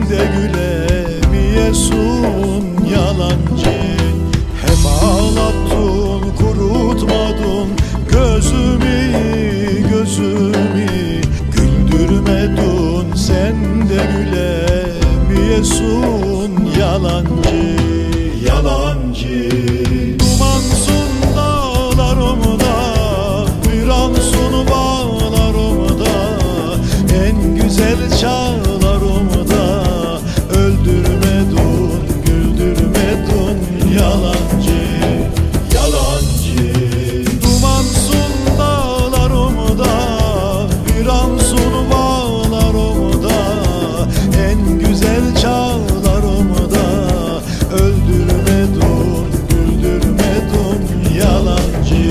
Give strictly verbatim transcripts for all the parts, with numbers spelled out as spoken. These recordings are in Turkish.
de gülemiyorsun yalancı. Hep ağlattın, kurutmadın gözümü, gözümü. Güldürmedin, sen de gülemiyorsun yalancı, yalancı. Dumansın dağlarımda, viransın bağlarımda, en güzel çağlarımda. Öldürmedin, güldürmedin yalancı, yalancı. Dumansın dağlarımda, viransın bağlarımda, en güzel çağlarımda. Öldürmedin, güldürmedin yalancı.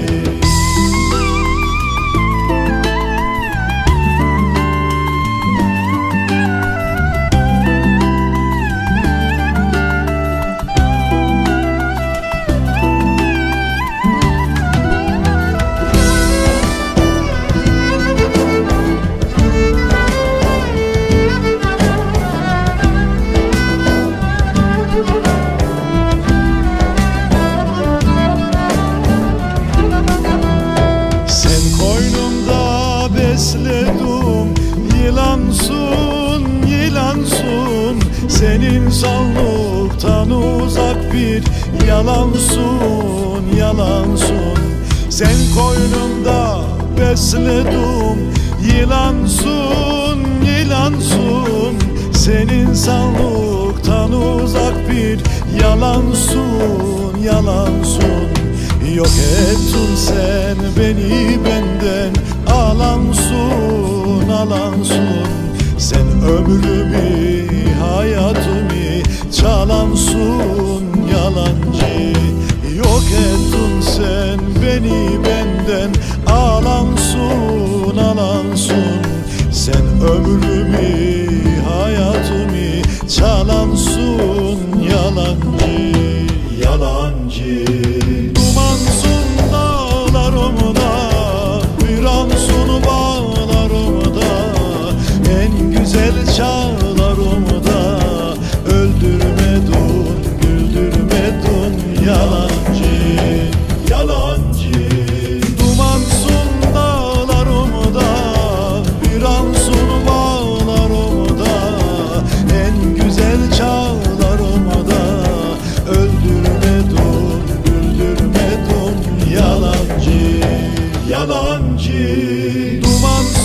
Besledim, yılansın, yılansın. Sen insanlıktan uzak bir yalansın, yalansın. Sen koynumda besledim, yılansın, yılansın. Sen insanlıktan uzak bir yalansın, yalansın. Yok ettin sen beni benden, alansın, alansın. Sen ömrümü, hayatımı çalansın yalancı. Yok ettin sen beni benden, alansın, alansın. Sen ömrümü, hayatımı çalansın yalancı, yalancı. Dumansın dağlarımda, viransın bağlarımda, en güzel çağlarımda. Öldürmedin, güldürmedin yalancı, yalancı. Dumansın dağlarımda, viransın bağlarımda, en güzel çağlarımda. Öldürmedin, güldürmedin yalancı, yalancı. Duman